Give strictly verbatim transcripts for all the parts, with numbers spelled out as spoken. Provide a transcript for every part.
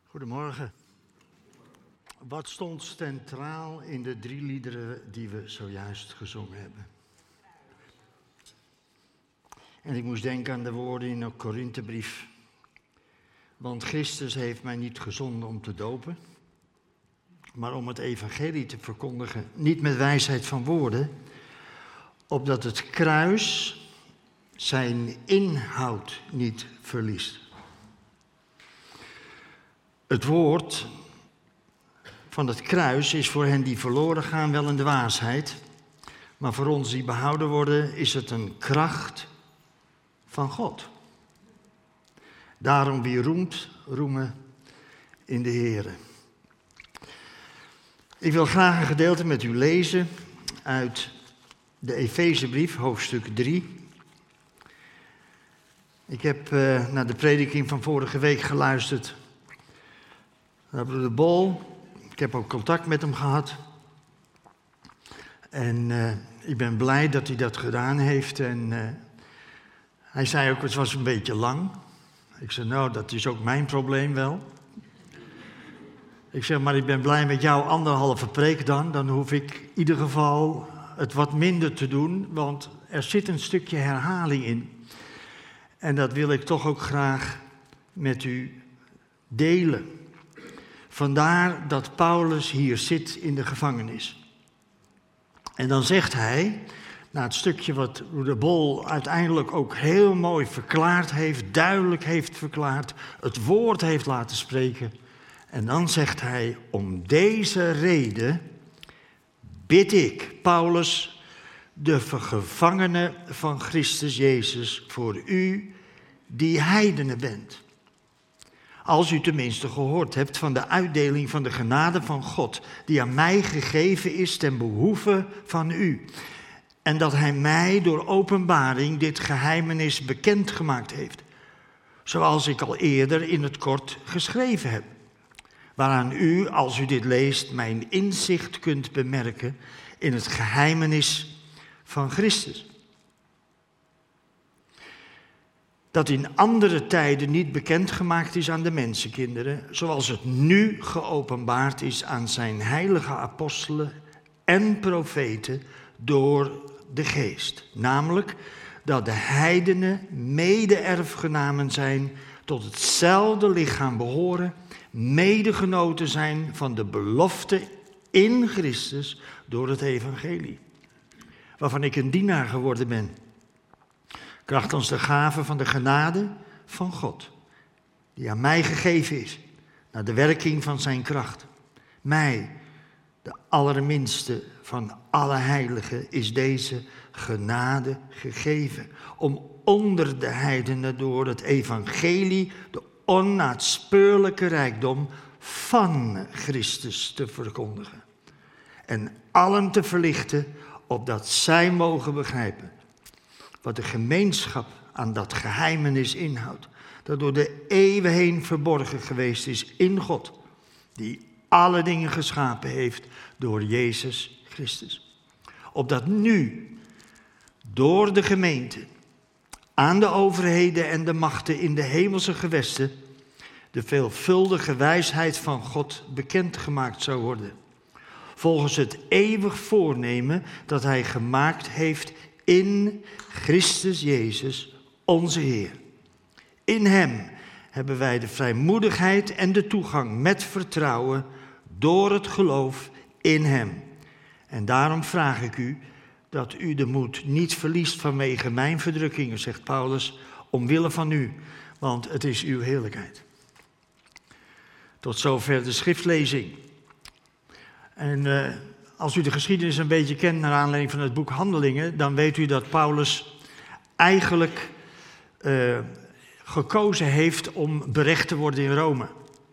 Goedemorgen. Wat stond centraal in de drie liederen die we zojuist gezongen hebben? En ik moest denken aan de woorden in de Korinthebrief. Want Christus heeft mij niet gezonden om te dopen, maar om het evangelie te verkondigen, niet met wijsheid van woorden, opdat het kruis zijn inhoud niet verliest. Het woord van het kruis is voor hen die verloren gaan wel een dwaasheid, maar voor ons die behouden worden is het een kracht van God. Daarom wie roemt, roemen in de Here. Ik wil graag een gedeelte met u lezen uit de Efezebrief, hoofdstuk drie. Ik heb uh, naar de prediking van vorige week geluisterd naar broeder Bol. Ik heb ook contact met hem gehad. En uh, ik ben blij dat hij dat gedaan heeft. En uh, hij zei ook, het was een beetje lang. Ik zei, nou, dat is ook mijn probleem wel. Ik zeg, maar ik ben blij met jouw anderhalve preek dan. Dan hoef ik in ieder geval het wat minder te doen, want er zit een stukje herhaling in. En dat wil ik toch ook graag met u delen. Vandaar dat Paulus hier zit in de gevangenis. En dan zegt hij, na het stukje wat de Bol uiteindelijk ook heel mooi verklaard heeft, duidelijk heeft verklaard, het woord heeft laten spreken. En dan zegt hij, om deze reden bid ik, Paulus, de gevangene van Christus Jezus, voor u die heidenen bent. Als u tenminste gehoord hebt van de uitdeling van de genade van God, die aan mij gegeven is ten behoeve van u. En dat hij mij door openbaring dit geheimenis bekendgemaakt heeft. Zoals ik al eerder in het kort geschreven heb. Waaraan u, als u dit leest, mijn inzicht kunt bemerken in het geheimenis van Christus. Dat in andere tijden niet bekendgemaakt is aan de mensenkinderen, zoals het nu geopenbaard is aan zijn heilige apostelen en profeten door de Geest. Namelijk dat de heidenen mede-erfgenamen zijn, tot hetzelfde lichaam behoren, medegenoten zijn van de belofte in Christus door het evangelie, waarvan ik een dienaar geworden ben. Krachtens de gave van de genade van God, die aan mij gegeven is, naar de werking van zijn kracht. Mij, de allerminste van alle heiligen, is deze genade gegeven, om onder de heidenen door het evangelie de onnaatspeurlijke rijkdom van Christus te verkondigen. En allen te verlichten, opdat zij mogen begrijpen wat de gemeenschap aan dat geheimenis inhoudt, dat door de eeuwen heen verborgen geweest is in God, die alle dingen geschapen heeft door Jezus Christus. Opdat nu, door de gemeente, aan de overheden en de machten in de hemelse gewesten, de veelvuldige wijsheid van God bekendgemaakt zou worden. Volgens het eeuwig voornemen dat hij gemaakt heeft in Christus Jezus, onze Heer. In hem hebben wij de vrijmoedigheid en de toegang met vertrouwen door het geloof in hem. En daarom vraag ik u dat u de moed niet verliest vanwege mijn verdrukkingen, zegt Paulus, omwille van u, want het is uw heerlijkheid. Tot zover de schriftlezing. En uh, als u de geschiedenis een beetje kent naar aanleiding van het boek Handelingen, dan weet u dat Paulus eigenlijk uh, gekozen heeft om berecht te worden in Rome.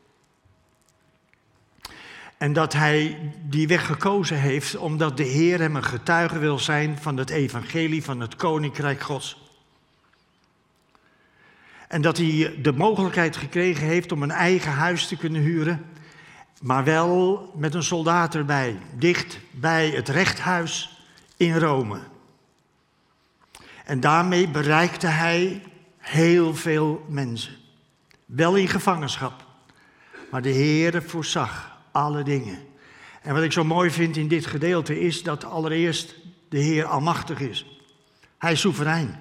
En dat hij die weg gekozen heeft omdat de Heer hem een getuige wil zijn van het evangelie van het Koninkrijk Gods. En dat hij de mogelijkheid gekregen heeft om een eigen huis te kunnen huren, maar wel met een soldaat erbij, dicht bij het rechthuis in Rome. En daarmee bereikte hij heel veel mensen. Wel in gevangenschap, Maar de Heere voorzag alle dingen. En wat ik zo mooi vind in dit gedeelte is dat allereerst de Heer almachtig is. Hij is soeverein.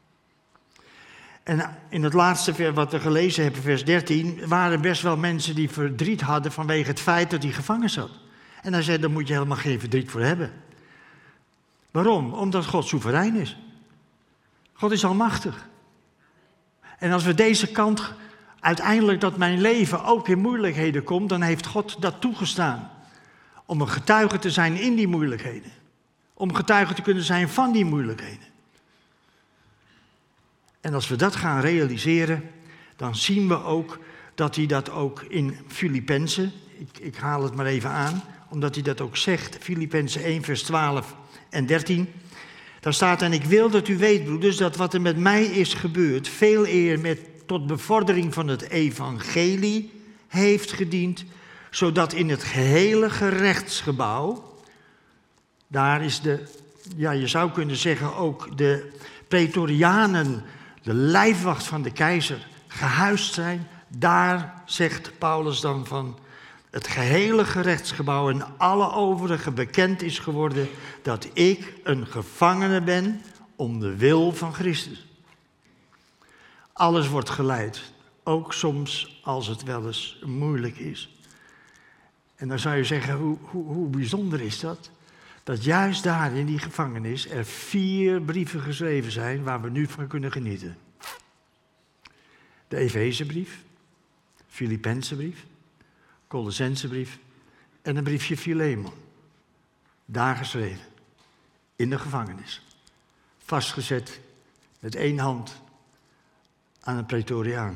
En in het laatste vers wat we gelezen hebben, vers dertien, waren best wel mensen die verdriet hadden vanwege het feit dat hij gevangen zat. En hij zei, daar moet je helemaal geen verdriet voor hebben. Waarom? Omdat God soeverein is. God is almachtig. En als we deze kant, uiteindelijk dat mijn leven ook in moeilijkheden komt, dan heeft God dat toegestaan. Om een getuige te zijn in die moeilijkheden. Om getuige te kunnen zijn van die moeilijkheden. En als we dat gaan realiseren, dan zien we ook dat hij dat ook in Filippenzen, ik, ik haal het maar even aan, omdat hij dat ook zegt, Filippenzen één vers twaalf en dertien. Daar staat, en ik wil dat u weet, broeders, dat wat er met mij is gebeurd, veel eer met tot bevordering van het evangelie heeft gediend, zodat in het gehele gerechtsgebouw, daar is de, ja je zou kunnen zeggen ook de Praetorianen, de lijfwacht van de keizer, gehuisd zijn. Daar zegt Paulus dan van het gehele gerechtsgebouw en alle overigen bekend is geworden dat ik een gevangene ben om de wil van Christus. Alles wordt geleid, ook soms als het wel eens moeilijk is. En dan zou je zeggen, hoe, hoe, hoe bijzonder is dat? Dat juist daar in die gevangenis er vier brieven geschreven zijn waar we nu van kunnen genieten. De Efezebrief, Filippenzenbrief, Colossensebrief en een briefje Filemon. Daar geschreven, in de gevangenis. Vastgezet met één hand aan een Praetoriaan.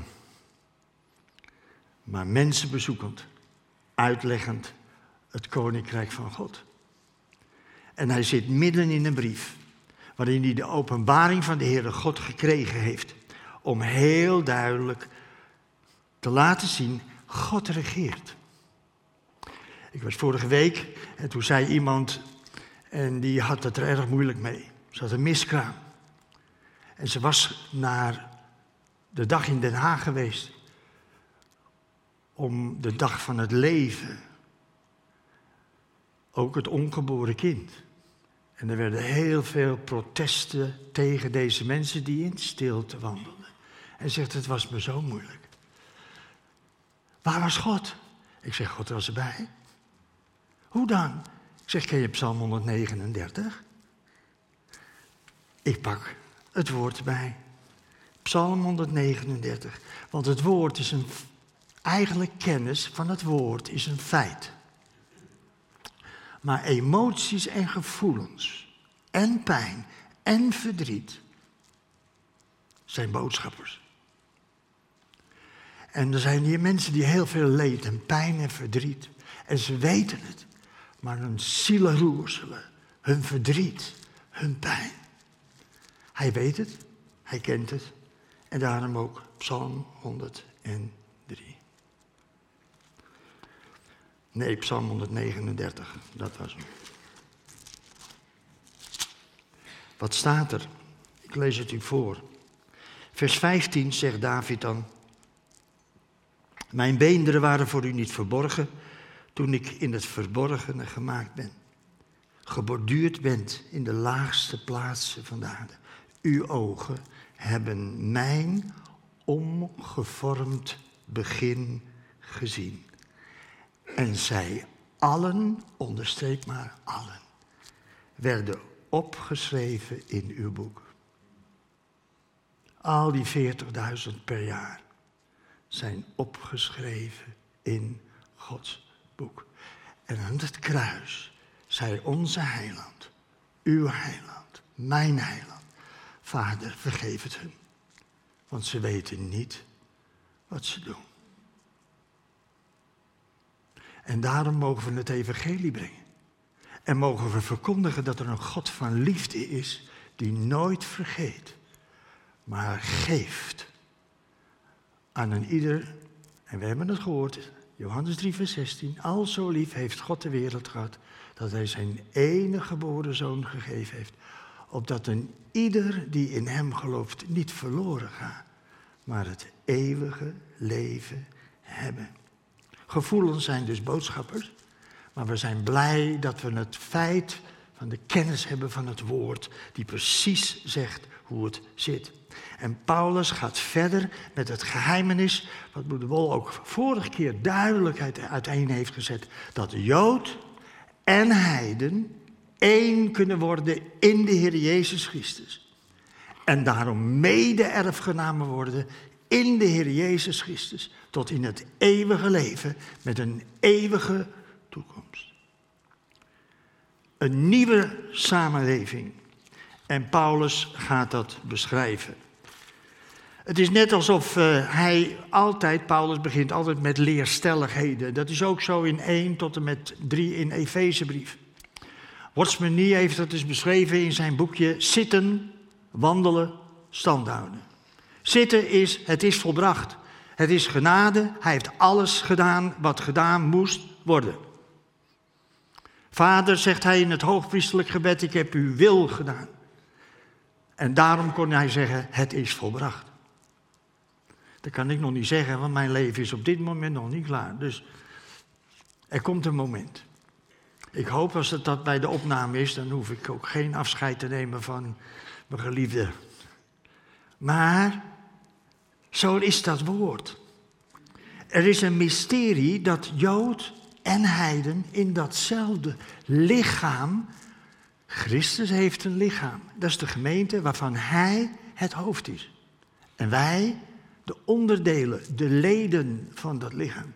Maar mensen bezoekend, uitleggend het koninkrijk van God. En hij zit midden in een brief, waarin hij de openbaring van de Heere God gekregen heeft, om heel duidelijk te laten zien, God regeert. Ik was vorige week en toen zei iemand, en die had het er erg moeilijk mee. Ze had een miskraam. En ze was naar de dag in Den Haag geweest, om de dag van het leven, ook het ongeboren kind. En er werden heel veel protesten tegen deze mensen die in stilte wandelden. En zegt, het was me zo moeilijk. Waar was God? Ik zeg, God was erbij. Hoe dan? Ik zeg, ken je Psalm honderdnegenendertig? Ik pak het woord bij. Psalm honderdnegenendertig. Want het woord is een, eigenlijk kennis van het woord is een feit. Maar emoties en gevoelens en pijn en verdriet zijn boodschappers. En er zijn hier mensen die heel veel leed en pijn en verdriet. En ze weten het. Maar hun zielen roerselen. Hun verdriet. Hun pijn. Hij weet het. Hij kent het. En daarom ook Psalm honderddrie. Nee, Psalm honderdnegenendertig. Dat was hem. Wat staat er? Ik lees het u voor. Vers vijftien zegt David dan. Mijn beenderen waren voor u niet verborgen, toen ik in het verborgene gemaakt ben. Geborduurd bent in de laagste plaatsen van de aarde. Uw ogen hebben mijn omgevormd begin gezien. En zij allen, onderstreep maar allen, werden opgeschreven in uw boek. Al die veertigduizend per jaar zijn opgeschreven in Gods boek. En aan het kruis zei onze heiland, uw heiland, mijn heiland, Vader, vergeef het hun, want ze weten niet wat ze doen. En daarom mogen we het evangelie brengen. En mogen we verkondigen dat er een God van liefde is die nooit vergeet, maar geeft aan een ieder. En we hebben het gehoord, Johannes drie vers zestien. Al zo lief heeft God de wereld gehad, dat hij zijn enige geboren zoon gegeven heeft. Opdat een ieder die in hem gelooft niet verloren gaat, maar het eeuwige leven hebben. Gevoelens zijn dus boodschappers. Maar we zijn blij dat we het feit van de kennis hebben van het woord, die precies zegt hoe het zit. En Paulus gaat verder met het geheimenis, wat broeder Wol ook vorige keer duidelijkheid uiteen heeft gezet, dat Jood en heiden één kunnen worden in de Heer Jezus Christus. En daarom mede-erfgenamen worden in de Heer Jezus Christus, tot in het eeuwige leven met een eeuwige toekomst. Een nieuwe samenleving. En Paulus gaat dat beschrijven. Het is net alsof uh, hij altijd, Paulus begint altijd met leerstelligheden. Dat is ook zo in één tot en met drie in Efezebrief. Watchman Nee heeft dat dus beschreven in zijn boekje Zitten, Wandelen, Standhouden. Zitten is, het is volbracht. Het is genade, hij heeft alles gedaan wat gedaan moest worden. Vader, zegt hij in het hoogpriesterlijk gebed, ik heb uw wil gedaan. En daarom kon hij zeggen, het is volbracht. Dat kan ik nog niet zeggen, want mijn leven is op dit moment nog niet klaar. Dus er komt een moment. Ik hoop als het dat bij de opname is, dan hoef ik ook geen afscheid te nemen van mijn geliefde. Maar zo is dat woord. Er is een mysterie dat Jood en heiden in datzelfde lichaam. Christus heeft een lichaam. Dat is de gemeente waarvan hij het hoofd is. En wij de onderdelen, de leden van dat lichaam.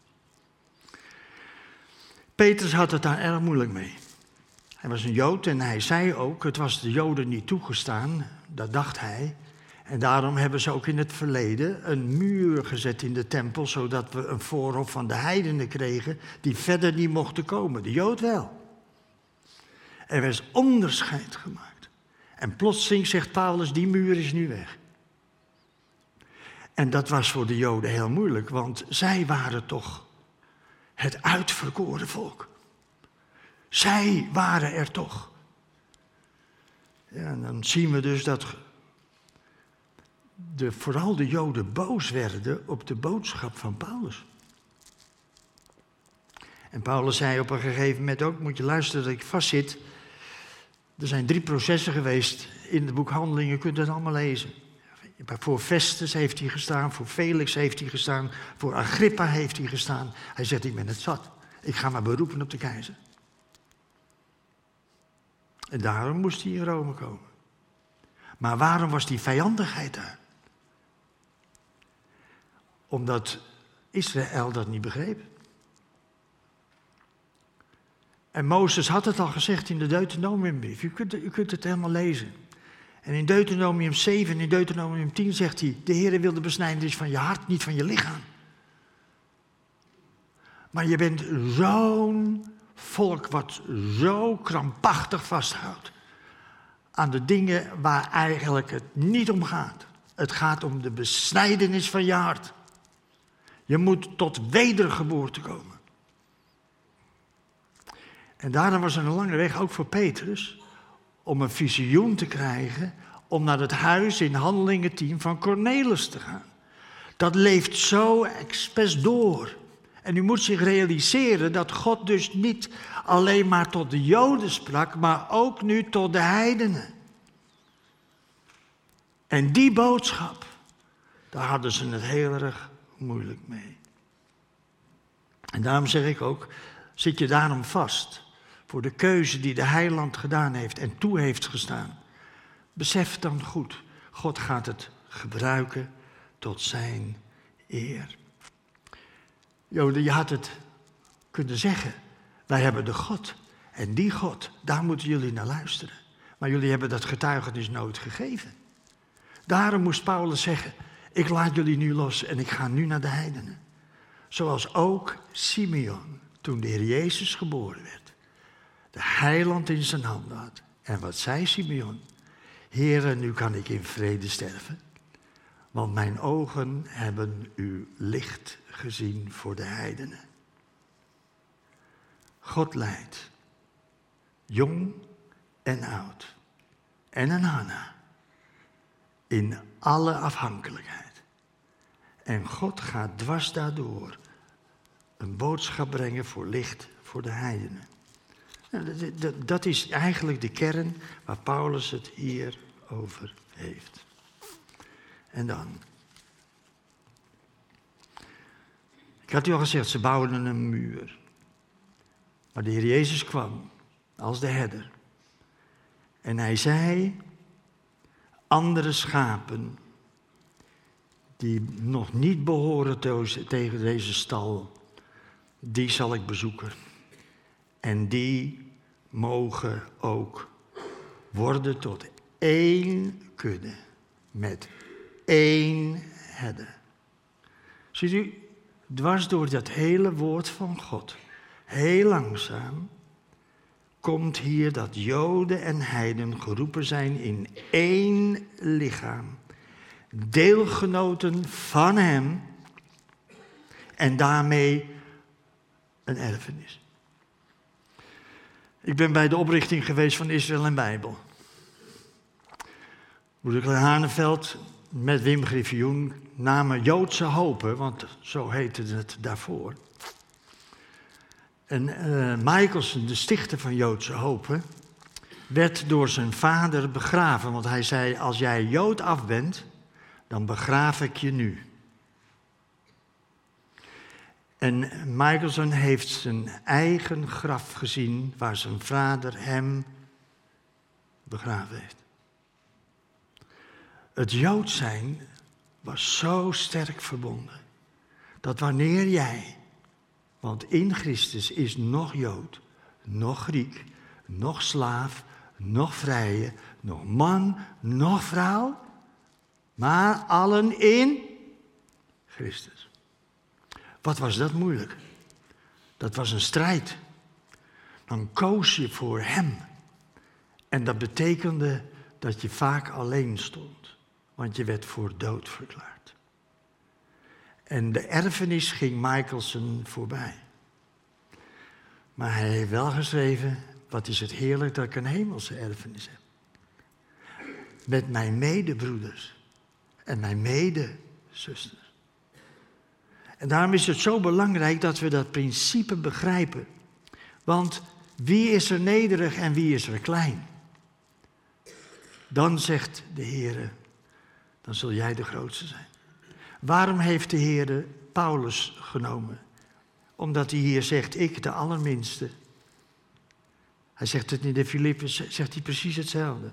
Petrus had het daar erg moeilijk mee. Hij was een Jood en hij zei ook, het was de Joden niet toegestaan, dat dacht hij. En daarom hebben ze ook in het verleden een muur gezet in de tempel, zodat we een voorhof van de heidenen kregen die verder niet mochten komen. De Jood wel. Er werd onderscheid gemaakt. En plotseling zegt Paulus, die muur is nu weg. En dat was voor de Joden heel moeilijk, want zij waren toch het uitverkoren volk. Zij waren er toch. Ja, en dan zien we dus dat de, vooral de Joden boos werden op de boodschap van Paulus. En Paulus zei op een gegeven moment ook, moet je luisteren dat ik vastzit. Er zijn drie processen geweest in het boek Handelingen, je kunt het allemaal lezen. Voor Festus heeft hij gestaan, voor Felix heeft hij gestaan, voor Agrippa heeft hij gestaan. Hij zegt, ik ben het zat. Ik ga maar beroepen op de keizer. En daarom moest hij in Rome komen. Maar waarom was die vijandigheid daar? Omdat Israël dat niet begreep. En Mozes had het al gezegd in de Deuteronomiumbrief. U kunt, u kunt het helemaal lezen. En in Deuteronomium zeven en in Deuteronomium tien zegt hij, de Heere wil de besnijdenis van je hart, niet van je lichaam. Maar je bent zo'n volk wat zo krampachtig vasthoudt aan de dingen waar eigenlijk het niet om gaat. Het gaat om de besnijdenis van je hart. Je moet tot wedergeboorte komen. En daarom was er een lange weg, ook voor Petrus, om een visioen te krijgen, om naar het huis in Handelingen tien van Cornelis te gaan. Dat leeft zo expres door. En u moet zich realiseren dat God dus niet alleen maar tot de Joden sprak, maar ook nu tot de heidenen. En die boodschap, daar hadden ze het heel erg moeilijk mee. En daarom zeg ik ook, zit je daarom vast voor de keuze die de heiland gedaan heeft en toe heeft gestaan. Besef dan goed, God gaat het gebruiken tot zijn eer. Joden, je had het kunnen zeggen, wij hebben de God. En die God, daar moeten jullie naar luisteren. Maar jullie hebben dat getuigenis nooit gegeven. Daarom moest Paulus zeggen, ik laat jullie nu los en ik ga nu naar de heidenen. Zoals ook Simeon, toen de Heer Jezus geboren werd, de heiland in zijn handen had. En wat zei Simeon? Heere, nu kan ik in vrede sterven, want mijn ogen hebben uw licht gezien voor de heidenen. God leidt, jong en oud, en een Hanna, in alle afhankelijkheid. En God gaat dwars daardoor een boodschap brengen voor licht voor de heidenen. Nou, dat, dat is eigenlijk de kern waar Paulus het hier over heeft. En dan. Ik had u al gezegd, ze bouwden een muur. Maar de Heer Jezus kwam als de herder. En hij zei, andere schapen die nog niet behoren tegen deze stal, die zal ik bezoeken. En die mogen ook worden tot één kudde met één herder. Ziet u, dwars door dat hele woord van God, heel langzaam, komt hier dat Joden en Heiden geroepen zijn in één lichaam. Deelgenoten van hem en daarmee een erfenis. Ik ben bij de oprichting geweest van Israël en Bijbel. Broeder Haneveld met Wim Griffioen namen Joodse Hopen, want zo heette het daarvoor. En uh, Michelson, de stichter van Joodse Hopen, werd door zijn vader begraven. Want hij zei, als jij Jood af bent, dan begraaf ik je nu. En Michelson heeft zijn eigen graf gezien waar zijn vader hem begraven heeft. Het Jood zijn was zo sterk verbonden, dat wanneer jij, want in Christus is nog Jood, nog Griek, nog slaaf, nog vrije, nog man, nog vrouw, maar allen in Christus. Wat was dat moeilijk? Dat was een strijd. Dan koos je voor hem. En dat betekende dat je vaak alleen stond, want je werd voor dood verklaard. En de erfenis ging Michelson voorbij. Maar hij heeft wel geschreven, wat is het heerlijk dat ik een hemelse erfenis heb. Met mijn medebroeders en mijn medezusters. En daarom is het zo belangrijk dat we dat principe begrijpen. Want wie is er nederig en wie is er klein? Dan zegt de Heer, dan zul jij de grootste zijn. Waarom heeft de Heer Paulus genomen? Omdat hij hier zegt, ik de allerminste. Hij zegt het in de Filippen, zegt hij precies hetzelfde.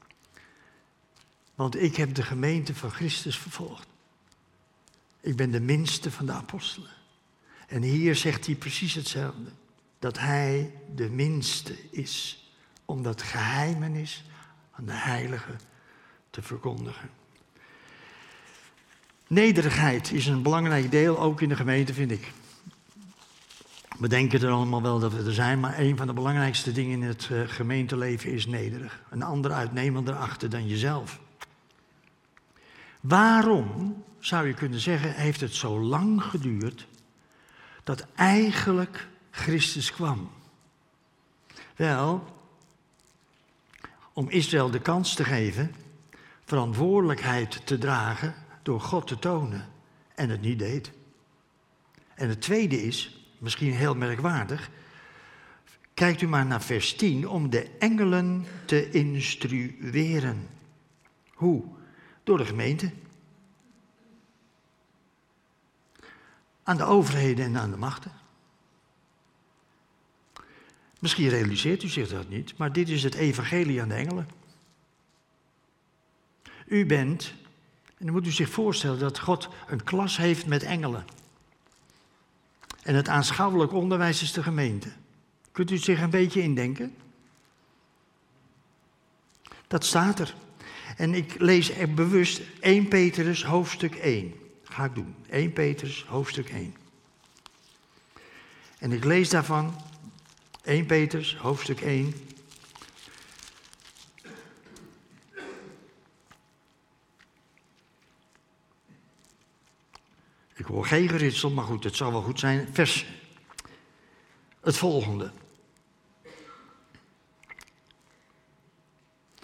Want ik heb de gemeente van Christus vervolgd. Ik ben de minste van de apostelen. En hier zegt hij precies hetzelfde. Dat hij de minste is. Om dat geheimenis aan de heiligen te verkondigen. Nederigheid is een belangrijk deel, ook in de gemeente, vind ik. We denken er allemaal wel dat we er zijn, maar een van de belangrijkste dingen in het uh, gemeenteleven is nederig. Een ander uitnemender achter dan jezelf. Waarom, zou je kunnen zeggen, heeft het zo lang geduurd dat eigenlijk Christus kwam? Wel, om Israël de kans te geven verantwoordelijkheid te dragen door God te tonen en het niet deed. En het tweede is, misschien heel merkwaardig, kijkt u maar naar vers tien, om de engelen te instrueren. Hoe? Door de gemeente. Aan de overheden en aan de machten. Misschien realiseert u zich dat niet, maar dit is het evangelie aan de engelen. U bent, en dan moet u zich voorstellen dat God een klas heeft met engelen. En het aanschouwelijk onderwijs is de gemeente. Kunt u zich een beetje indenken? Dat staat er. En ik lees er bewust Eerste Petrus hoofdstuk één. Ga ik doen. Eerste Petrus hoofdstuk één. En ik lees daarvan Eerste Petrus hoofdstuk één. Ik hoor geen geritsel, maar goed, het zal wel goed zijn. Vers, het volgende.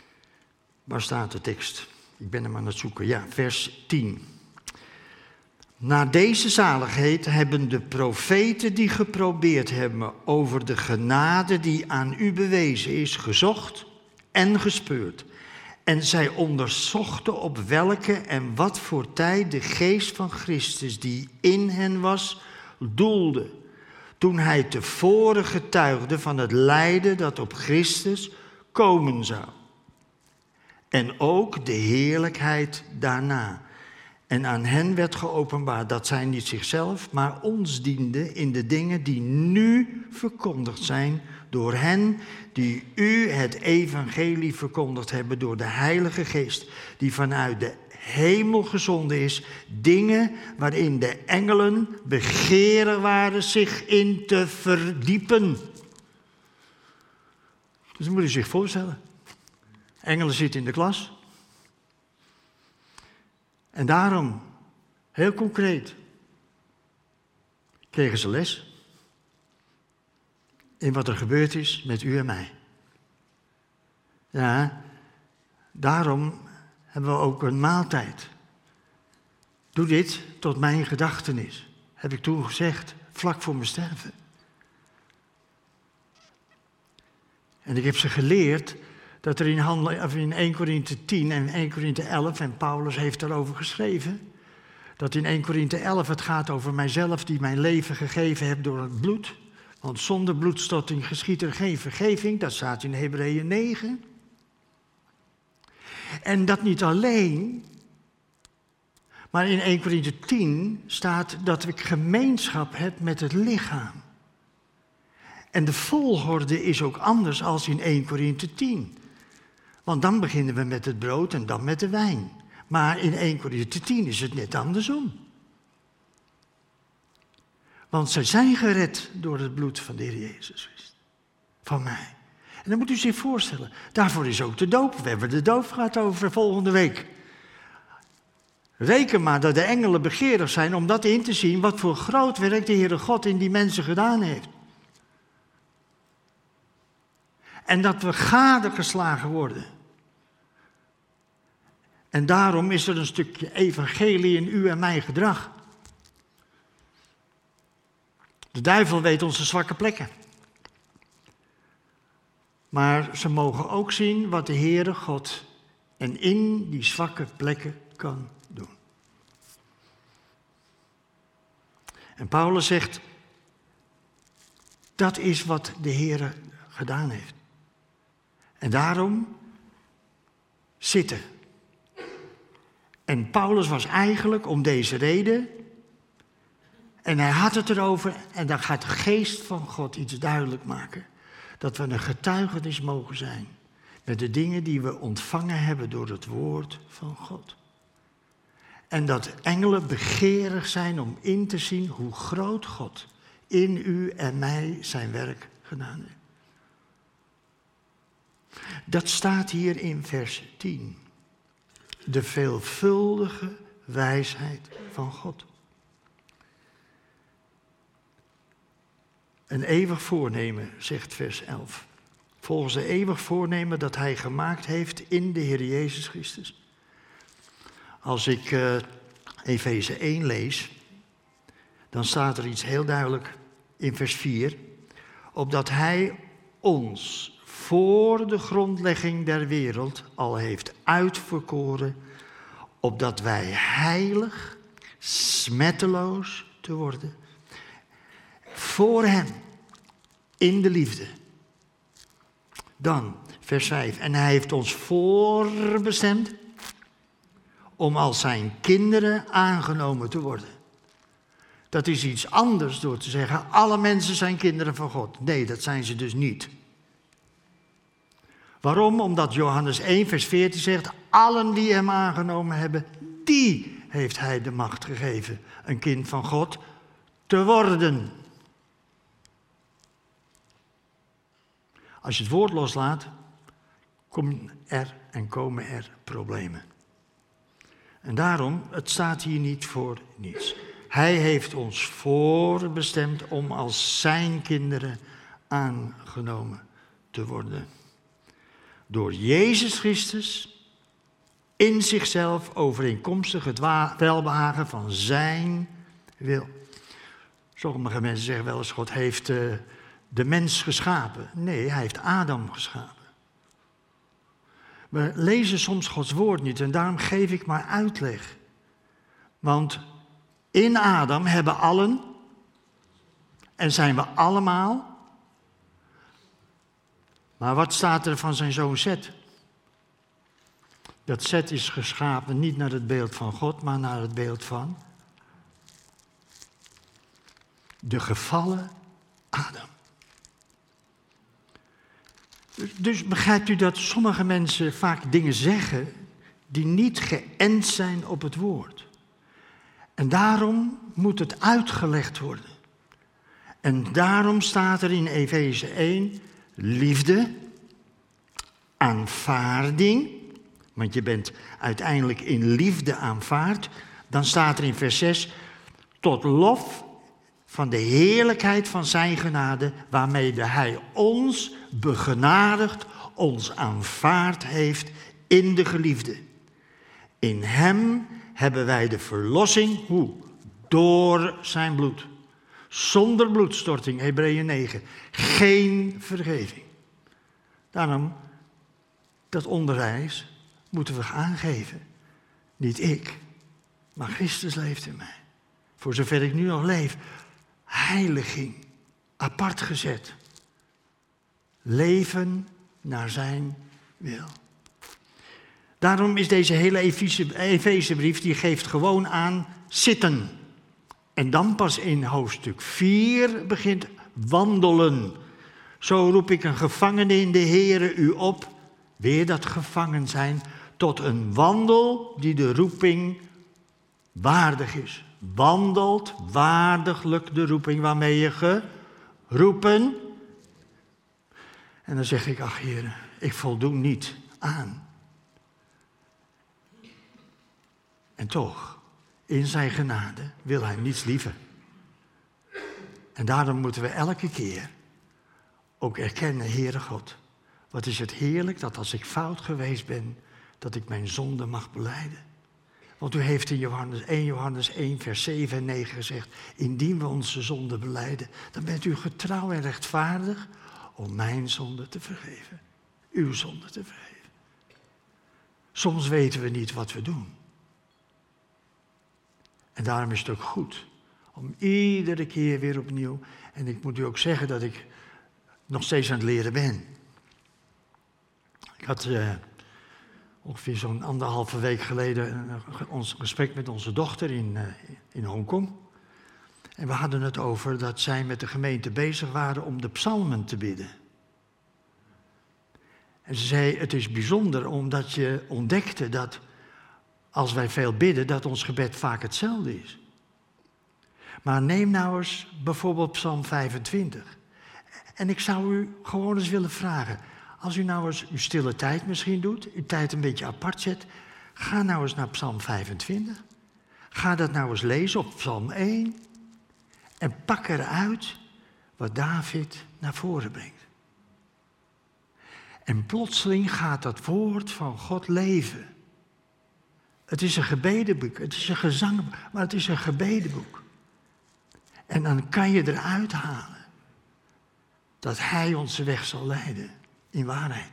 Waar staat de tekst? Ik ben hem aan het zoeken. Ja, vers tien. Na deze zaligheid hebben de profeten die geprobeerd hebben over de genade die aan u bewezen is, gezocht en gespeurd. En zij onderzochten op welke en wat voor tijd de geest van Christus die in hen was, doelde. Toen hij tevoren getuigde van het lijden dat op Christus komen zou. En ook de heerlijkheid daarna. En aan hen werd geopenbaard dat zij niet zichzelf, maar ons dienden in de dingen die nu verkondigd zijn door hen die u het evangelie verkondigd hebben door de Heilige Geest, die vanuit de hemel gezonden is, dingen waarin de engelen begeerig waren zich in te verdiepen. Dus dat moet je zich voorstellen. Engelen zitten in de klas. En daarom, heel concreet, kregen ze les in wat er gebeurd is met u en mij. Ja, daarom hebben we ook een maaltijd. Doe dit tot mijn gedachtenis, heb ik toen gezegd, vlak voor mijn sterven. En ik heb ze geleerd dat er in, handel, of in Eerste Korinthe tien en Eerste Korinthe elf, en Paulus heeft daarover geschreven, dat in Eerste Korinthe elf het gaat over mijzelf die mijn leven gegeven heb door het bloed. Want zonder bloedstotting geschiet er geen vergeving, dat staat in Hebreeën negen. En dat niet alleen, maar in Eerste Korinthe tien staat dat ik gemeenschap heb met het lichaam. En de volgorde is ook anders als in Eerste Korinthe tien. Want dan beginnen we met het brood en dan met de wijn. Maar in Eerste Korinthe tien is het net andersom. Want zij zijn gered door het bloed van de Heer Jezus Christus. Van mij. En dan moet u zich voorstellen, daarvoor is ook de doop. We hebben de doop gehad over volgende week. Reken maar dat de engelen begeerig zijn om dat in te zien, wat voor groot werk de Heere God in die mensen gedaan heeft. En dat we gadegeslagen worden. En daarom is er een stukje evangelie in u en mijn gedrag. De duivel weet onze zwakke plekken. Maar ze mogen ook zien wat de Heere God en in die zwakke plekken kan doen. En Paulus zegt, dat is wat de Heere gedaan heeft. En daarom zitten. En Paulus was eigenlijk om deze reden, en hij had het erover, en dan gaat de geest van God iets duidelijk maken. Dat we een getuigenis mogen zijn met de dingen die we ontvangen hebben door het woord van God. En dat engelen begeerig zijn om in te zien hoe groot God in u en mij zijn werk gedaan heeft. Dat staat hier in vers tien. De veelvuldige wijsheid van God. Een eeuwig voornemen, zegt vers elf. Volgens de eeuwig voornemen dat hij gemaakt heeft in de Heer Jezus Christus. Als ik uh, Efeze één lees, dan staat er iets heel duidelijk in vers vier. Opdat hij ons voor de grondlegging der wereld al heeft uitverkoren, opdat wij heilig, smetteloos te worden, voor hem, in de liefde. Dan, vers vijf, en hij heeft ons voorbestemd om als zijn kinderen aangenomen te worden. Dat is iets anders door te zeggen, alle mensen zijn kinderen van God. Nee, dat zijn ze dus niet. Waarom? Omdat Johannes één vers veertien zegt, allen die hem aangenomen hebben, die heeft hij de macht gegeven, een kind van God te worden. Als je het woord loslaat, komen er en komen er problemen. En daarom, het staat hier niet voor niets. Hij heeft ons voorbestemd om als zijn kinderen aangenomen te worden. Door Jezus Christus, in zichzelf overeenkomstig het wa- welbehagen van zijn wil. Sommige mensen zeggen wel eens, God heeft uh, de mens geschapen. Nee, hij heeft Adam geschapen. We lezen soms Gods woord niet en daarom geef ik maar uitleg. Want in Adam hebben allen, en zijn we allemaal. Maar wat staat er van zijn zoon Zet? Dat Zet is geschapen niet naar het beeld van God, maar naar het beeld van de gevallen Adam. Dus begrijpt u dat sommige mensen vaak dingen zeggen die niet geënt zijn op het woord. En daarom moet het uitgelegd worden. En daarom staat er in Efeze één, liefde, aanvaarding, want je bent uiteindelijk in liefde aanvaard. Dan staat er in vers zes, tot lof van de heerlijkheid van zijn genade, waarmee hij ons begenadigd, ons aanvaard heeft in de geliefde. In hem hebben wij de verlossing, hoe? Door zijn bloed. Zonder bloedstorting, Hebreeën negen, geen vergeving. Daarom, dat onderwijs moeten we aangeven. Niet ik, maar Christus leeft in mij. Voor zover ik nu nog leef, heiliging, apart gezet. Leven naar zijn wil. Daarom is deze hele Efezebrief, die geeft gewoon aan zitten. En dan pas in hoofdstuk vier begint wandelen. Zo roep ik een gevangene in de Here u op, weer dat gevangen zijn, tot een wandel die de roeping waardig is. Wandelt waardiglijk de roeping waarmee je geroepen. En dan zeg ik, ach heren, ik voldoe niet aan. En toch, in zijn genade wil hij niets liever. En daarom moeten we elke keer ook erkennen, Heere God, wat is het heerlijk dat als ik fout geweest ben, dat ik mijn zonde mag belijden. Want u heeft in Johannes, eerste Johannes één, vers zeven en negen gezegd, indien we onze zonde belijden, dan bent u getrouw en rechtvaardig om mijn zonde te vergeven. Uw zonde te vergeven. Soms weten we niet wat we doen. En daarom is het ook goed om iedere keer weer opnieuw, en ik moet u ook zeggen dat ik nog steeds aan het leren ben. Ik had uh, ongeveer zo'n anderhalve week geleden een ons gesprek met onze dochter in, uh, in Hongkong. En we hadden het over dat zij met de gemeente bezig waren om de psalmen te bidden. En ze zei, het is bijzonder omdat je ontdekte dat als wij veel bidden, dat ons gebed vaak hetzelfde is. Maar neem nou eens bijvoorbeeld Psalm vijfentwintig. En ik zou u gewoon eens willen vragen, als u nou eens uw stille tijd misschien doet, uw tijd een beetje apart zet, ga nou eens naar Psalm vijfentwintig. Ga dat nou eens lezen op Psalm één. En pak eruit wat David naar voren brengt. En plotseling gaat dat woord van God leven. Het is een gebedenboek, het is een gezangboek, maar het is een gebedenboek. En dan kan je eruit halen dat hij onze weg zal leiden in waarheid.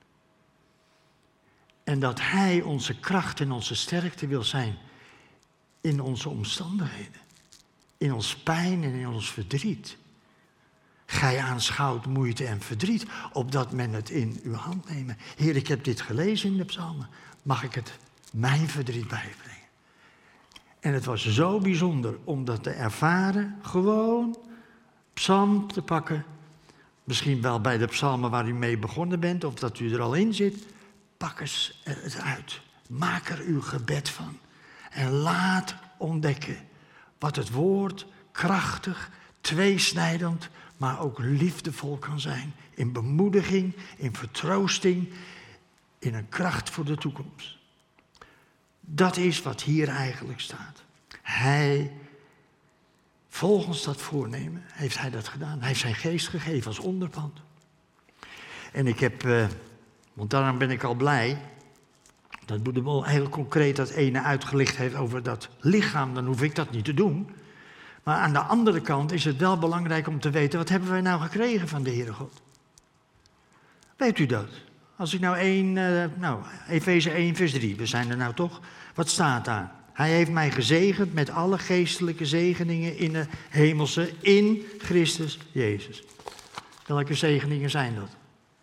En dat hij onze kracht en onze sterkte wil zijn in onze omstandigheden. In ons pijn en in ons verdriet. Gij aanschouwt moeite en verdriet, opdat men het in uw hand neemt. Heer, ik heb dit gelezen in de psalmen. Mag ik het mijn verdriet bijbrengen? En het was zo bijzonder om dat te ervaren, gewoon psalm te pakken. Misschien wel bij de psalmen waar u mee begonnen bent, of dat u er al in zit. Pak eens het uit. Maak er uw gebed van. En laat ontdekken wat het woord krachtig, tweesnijdend, maar ook liefdevol kan zijn. In bemoediging, in vertroosting, in een kracht voor de toekomst. Dat is wat hier eigenlijk staat. Hij, volgens dat voornemen, heeft hij dat gedaan. Hij heeft zijn geest gegeven als onderpand. En ik heb, uh, want daarom ben ik al blij, dat Boedemol heel concreet dat ene uitgelicht heeft over dat lichaam, dan hoef ik dat niet te doen. Maar aan de andere kant is het wel belangrijk om te weten, wat hebben wij nou gekregen van de Heere God? Weet u dat? Als ik nou één, uh, nou, Efeze één vers drie, we zijn er nou toch, wat staat daar? Hij heeft mij gezegend met alle geestelijke zegeningen in de hemelse, in Christus Jezus. Welke zegeningen zijn dat?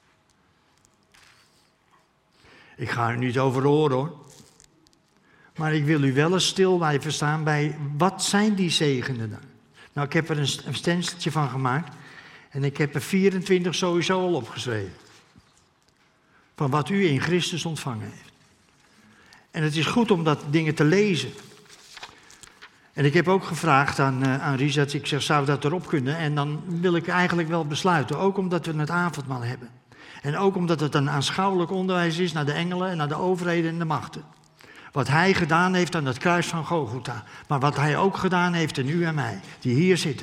Ik ga er niet over horen hoor. Maar ik wil u wel eens stil blijven staan bij, wat zijn die zegenen dan? Nou, ik heb er een, een stenciltje van gemaakt. En ik heb er vierentwintig sowieso al opgeschreven. Van wat u in Christus ontvangen heeft. En het is goed om dat dingen te lezen. En ik heb ook gevraagd aan, uh, aan Ries, ik zeg, zou dat erop kunnen? En dan wil ik eigenlijk wel besluiten, ook omdat we het avondmaal hebben. En ook omdat het een aanschouwelijk onderwijs is naar de engelen en naar de overheden en de machten. Wat hij gedaan heeft aan het kruis van Golgotha. Maar wat hij ook gedaan heeft in u en mij, die hier zitten.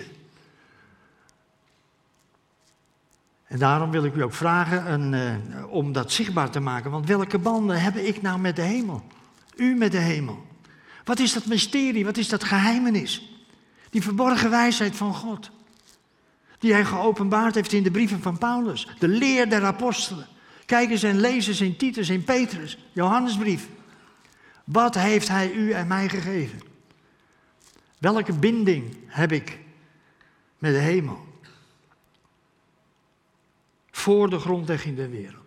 En daarom wil ik u ook vragen een, uh, om dat zichtbaar te maken. Want welke banden heb ik nou met de hemel? U met de hemel. Wat is dat mysterie? Wat is dat geheimenis? Die verborgen wijsheid van God. Die hij geopenbaard heeft in de brieven van Paulus. De leer der apostelen. Kijk eens en lees eens in Titus, in Petrus, Johannesbrief. Wat heeft hij u en mij gegeven? Welke binding heb ik met de hemel? Voor de grondlegging der wereld.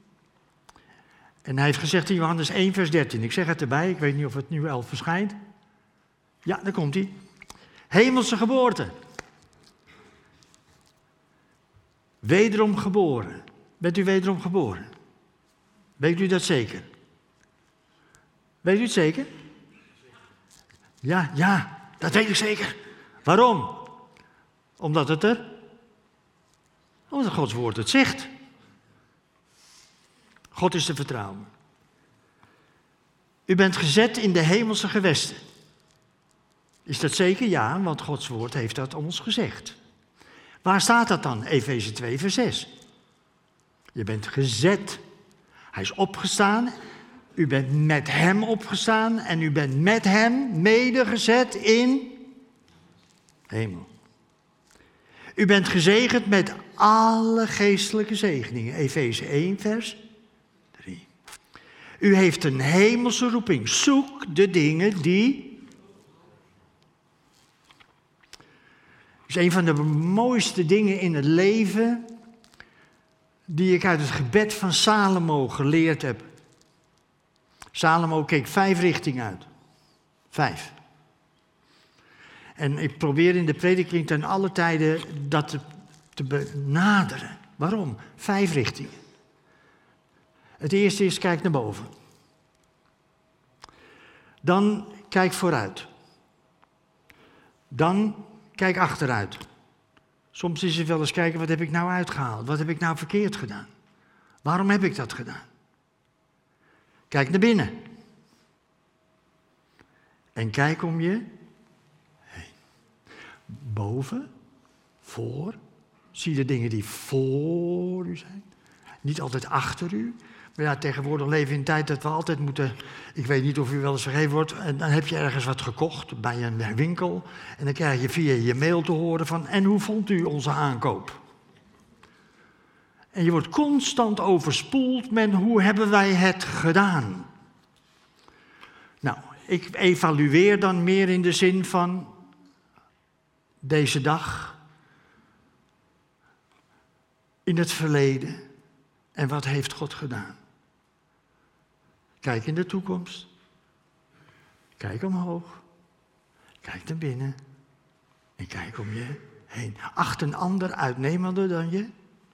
En hij heeft gezegd in Johannes één vers dertien. Ik zeg het erbij, ik weet niet of het nu al verschijnt. Ja, daar komt hij. Hemelse geboorte. Wederom geboren. Bent u wederom geboren? Weet u dat zeker? Weet u het zeker? Ja, ja, dat weet ik zeker. Waarom? Omdat het er... Omdat Gods woord het zegt. God is te vertrouwen. U bent gezet in de hemelse gewesten. Is dat zeker? Ja, want Gods woord heeft dat ons gezegd. Waar staat dat dan? Efeze twee vers zes. Je bent gezet. Hij is opgestaan. U bent met hem opgestaan. En u bent met hem medegezet in hemel. U bent gezegend met alle geestelijke zegeningen. Efeze één vers drie. U heeft een hemelse roeping. Zoek de dingen die... Dat is een van de mooiste dingen in het leven die ik uit het gebed van Salomo geleerd heb. Salomo keek vijf richtingen uit. Vijf. En ik probeer in de prediking ten alle tijden dat te, te benaderen. Waarom? Vijf richtingen. Het eerste is, kijk naar boven. Dan kijk vooruit. Dan kijk achteruit. Soms is het wel eens kijken, wat heb ik nou uitgehaald? Wat heb ik nou verkeerd gedaan? Waarom heb ik dat gedaan? Kijk naar binnen. En kijk om je heen. Boven, voor. Zie de dingen die voor u zijn. Niet altijd achter u. Maar ja, tegenwoordig leven we in een tijd dat we altijd moeten... Ik weet niet of u wel eens vergeven wordt. En dan heb je ergens wat gekocht bij een winkel. En dan krijg je via je mail te horen van... En hoe vond u onze aankoop? En je wordt constant overspoeld met hoe hebben wij het gedaan? Nou, ik evalueer dan meer in de zin van... Deze dag... In het verleden... En wat heeft God gedaan? Kijk in de toekomst. Kijk omhoog. Kijk naar binnen. En kijk om je heen. Acht een ander uitnemender dan je.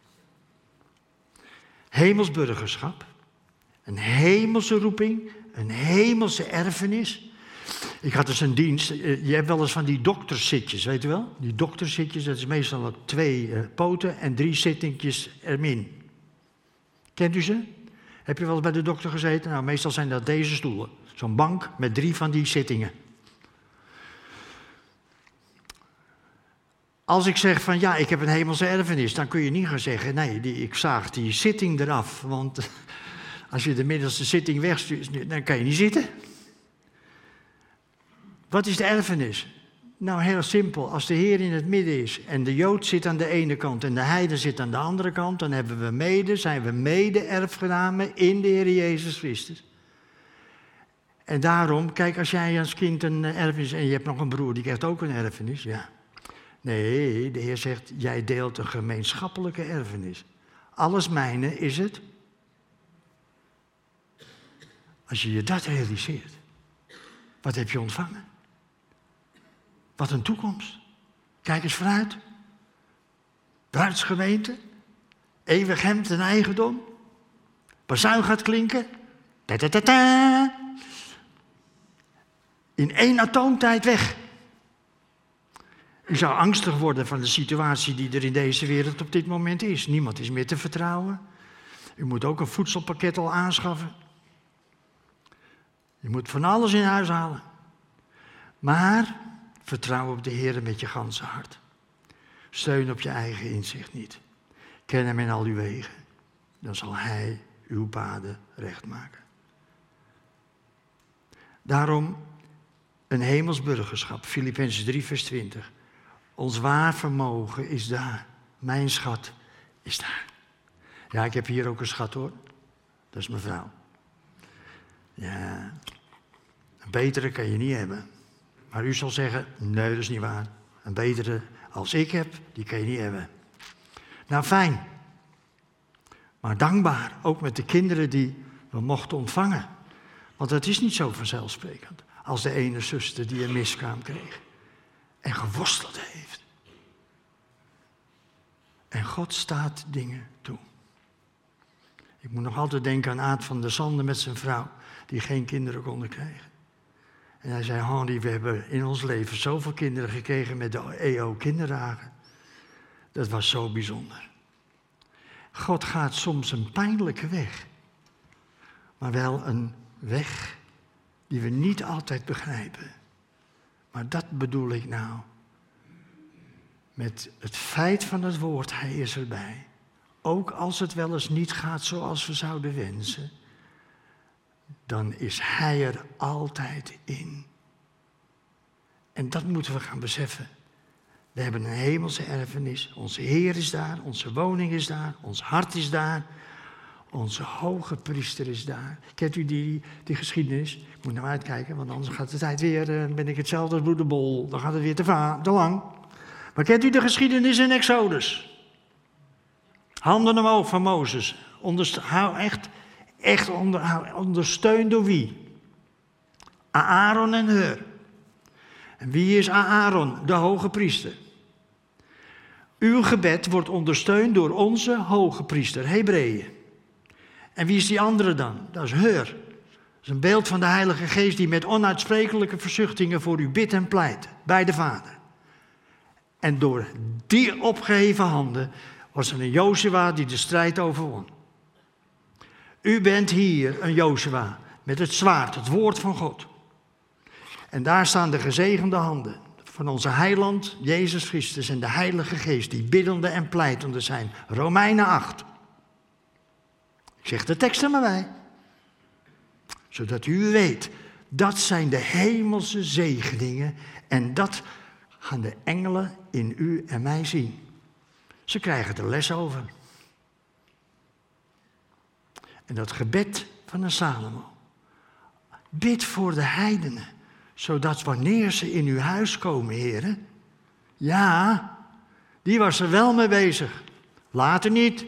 Hemels burgerschap. Een hemelse roeping. Een hemelse erfenis. Ik had dus een dienst. Je hebt wel eens van die dokterzitjes, weet u wel? Die dokterzitjes, dat is meestal op twee uh, poten en drie zittingjes ermin. Kent u ze? Heb je wel eens bij de dokter gezeten? Nou, meestal zijn dat deze stoelen. Zo'n bank met drie van die zittingen. Als ik zeg van ja, ik heb een hemelse erfenis, dan kun je niet gaan zeggen, nee, die, ik zaag die zitting eraf. Want Als je de middelste zitting wegstuurt, dan kan je niet zitten. Wat is de erfenis? Nou, heel simpel. Als de Heer in het midden is en de Jood zit aan de ene kant en de heiden zit aan de andere kant, dan hebben we mede, zijn we mede-erfgenamen in de Heer Jezus Christus. En daarom, kijk, als jij als kind een erfenis en je hebt nog een broer, die krijgt ook een erfenis, ja. Nee, de Heer zegt, jij deelt een gemeenschappelijke erfenis. Alles mijne is het. Als je je dat realiseert, wat heb je ontvangen? Wat een toekomst. Kijk eens vooruit. Bruidsgemeente, eeuwig hemd en eigendom. Bazuin gaat klinken. Ta -ta -ta -ta. In één atoomtijd weg. U zou angstig worden van de situatie die er in deze wereld op dit moment is. Niemand is meer te vertrouwen. U moet ook een voedselpakket al aanschaffen. Je moet van alles in huis halen. Maar vertrouw op de Heer met je ganse hart. Steun op je eigen inzicht niet. Ken hem in al uw wegen. Dan zal hij uw paden recht maken. Daarom een hemels burgerschap. Filippenzen drie vers twintig. Ons waar vermogen is daar. Mijn schat is daar. Ja, ik heb hier ook een schat hoor. Dat is mijn vrouw. Ja, een betere kan je niet hebben. Maar u zal zeggen, nee, dat is niet waar. Een betere als ik heb, die kan je niet hebben. Nou, fijn. Maar dankbaar, ook met de kinderen die we mochten ontvangen. Want het is niet zo vanzelfsprekend als de ene zuster die een miskraam kreeg. En geworsteld heeft. En God staat dingen toe. Ik moet nog altijd denken aan Aad van der Sande met zijn vrouw, die geen kinderen konden krijgen. En hij zei, Henri, we hebben in ons leven zoveel kinderen gekregen met de E O-kinderdagen. Dat was zo bijzonder. God gaat soms een pijnlijke weg. Maar wel een weg die we niet altijd begrijpen. Maar dat bedoel ik nou. Met het feit van het woord, hij is erbij. Ook als het wel eens niet gaat zoals we zouden wensen. Dan is hij er altijd in. En dat moeten we gaan beseffen. We hebben een hemelse erfenis. Onze Heer is daar, onze woning is daar, ons hart is daar. Onze hoge priester is daar. Kent u die, die geschiedenis? Ik moet nou uitkijken, want anders gaat de tijd weer, dan ben ik hetzelfde als broeder Bol. Dan gaat het weer te, va- te lang. Maar kent u de geschiedenis in Exodus? Handen omhoog van Mozes. Onderste- hou echt, echt onder, ondersteund door wie? Aaron en Hur. En wie is Aaron? De hoge priester. Uw gebed wordt ondersteund door onze hoge priester, Hebreeën. En wie is die andere dan? Dat is Hur. Dat is een beeld van de Heilige Geest die met onuitsprekelijke verzuchtingen voor u bidt en pleit, bij de Vader. En door die opgeheven handen was er een Jozua die de strijd overwon. U bent hier een Jozua met het zwaard, het woord van God. En daar staan de gezegende handen van onze heiland Jezus Christus en de Heilige Geest die biddende en pleitende zijn. Romeinen acht. Ik zeg de tekst er maar bij. Zodat u weet, dat zijn de hemelse zegeningen en dat gaan de engelen in u en mij zien. Ze krijgen er les over. En dat gebed van een Salomo. Bid voor de heidenen, zodat wanneer ze in uw huis komen, heren. Ja, die was er wel mee bezig. Later niet.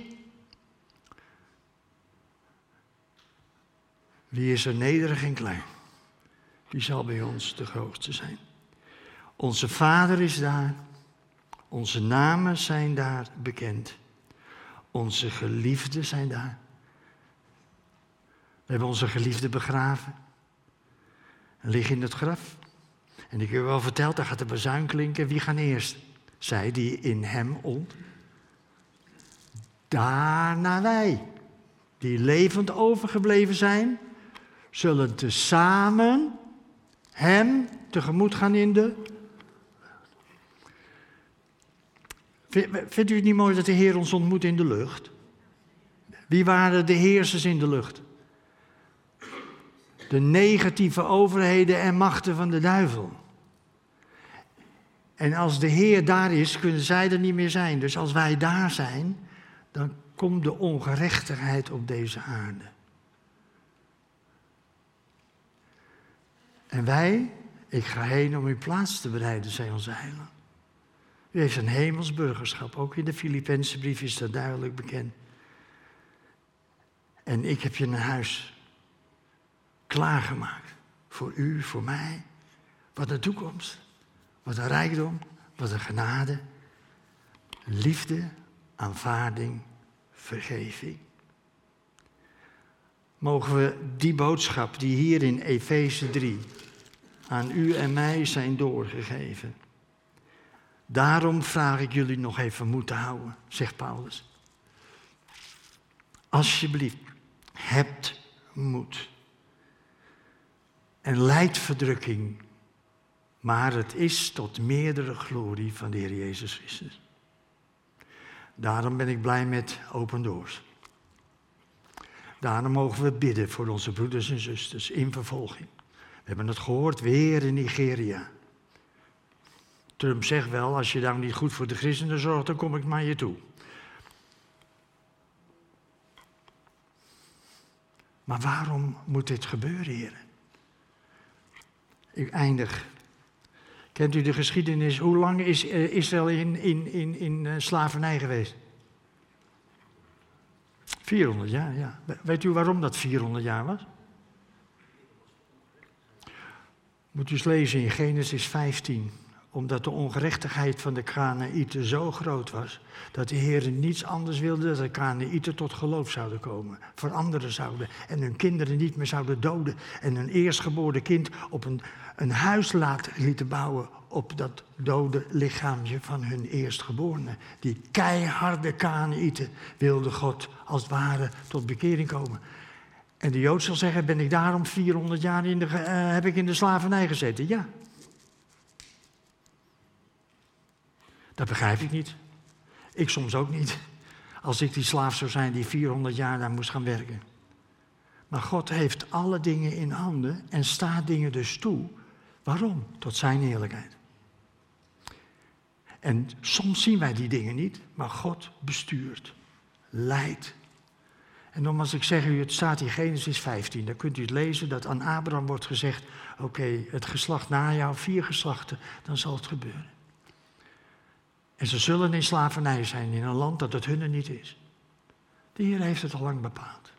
Wie is er nederig en klein? Die zal bij ons de grootste zijn. Onze Vader is daar. Onze namen zijn daar bekend. Onze geliefden zijn daar. We hebben onze geliefden begraven. En liggen in het graf. En ik heb u wel verteld, daar gaat de bazuin klinken. Wie gaan eerst? Zij die in hem ont. Daarna wij, die levend overgebleven zijn, zullen tezamen hem tegemoet gaan in de... Vindt u het niet mooi dat de Heer ons ontmoet in de lucht? Wie waren de heersers in de lucht? De negatieve overheden en machten van de duivel. En als de Heer daar is, kunnen zij er niet meer zijn. Dus als wij daar zijn, dan komt de ongerechtigheid op deze aarde. En wij, ik ga heen om uw plaats te bereiden, zei onze heiland. U heeft een hemels burgerschap, ook in de Filippense brief is dat duidelijk bekend. En ik heb je een huis klaargemaakt. Voor u, voor mij. Wat een toekomst. Wat een rijkdom. Wat een genade. Liefde, aanvaarding, vergeving. Mogen we die boodschap die hier in Efeze drie aan u en mij zijn doorgegeven. Daarom vraag ik jullie nog even moed te houden, zegt Paulus. Alsjeblieft, hebt moed. En lijdt verdrukking, maar het is tot meerdere glorie van de Heer Jezus Christus. Daarom ben ik blij met Open Doors. Daarom mogen we bidden voor onze broeders en zusters in vervolging. We hebben het gehoord weer in Nigeria. Trump zegt wel, als je dan niet goed voor de christenen zorgt, dan kom ik naar je toe. Maar waarom moet dit gebeuren, heren? Ik eindig. Kent u de geschiedenis? Hoe lang is Israël in, in, in, in slavernij geweest? vierhonderd jaar, ja. Weet u waarom dat vierhonderd jaar was? Moet u eens lezen in Genesis vijftien. Omdat de ongerechtigheid van de Kanaïeten zo groot was, dat de Heer niets anders wilde dan dat de Kanaïeten tot geloof zouden komen. Veranderen zouden en hun kinderen niet meer zouden doden. En hun eerstgeboren kind op een, een huis laten lieten bouwen op dat dode lichaamje van hun eerstgeborene. Die keiharde Kanaïeten wilde God als het ware tot bekering komen. En de Jood zal zeggen, ben ik daarom vierhonderd jaar in de, uh, heb ik in de slavernij gezeten? Ja. Dat begrijp ik niet. Ik soms ook niet. Als ik die slaaf zou zijn die vierhonderd jaar daar moest gaan werken. Maar God heeft alle dingen in handen en staat dingen dus toe. Waarom? Tot zijn heerlijkheid. En soms zien wij die dingen niet, maar God bestuurt, leidt. En dan als ik zeg u, het staat in Genesis vijftien, dan kunt u het lezen dat aan Abraham wordt gezegd, oké, okay, het geslacht na jou, vier geslachten, dan zal het gebeuren. En ze zullen in slavernij zijn in een land dat het hunne niet is. De Heer heeft het al lang bepaald.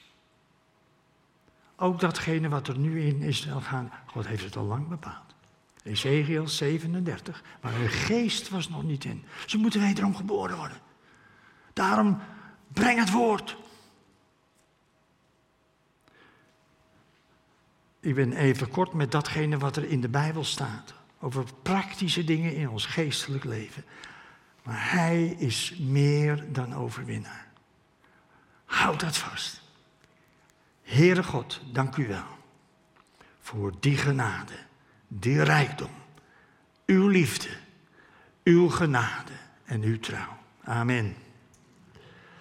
Ook datgene wat er nu in Israël gaat, God heeft het al lang bepaald. Ezekiel zevenendertig, maar hun geest was nog niet in. Ze moeten wederom geboren worden. Daarom breng het woord. Ik ben even kort met datgene wat er in de Bijbel staat. Over praktische dingen in ons geestelijk leven. Maar Hij is meer dan overwinnaar. Houd dat vast. Heere God, dank u wel. Voor die genade, die rijkdom. Uw liefde, uw genade en uw trouw. Amen.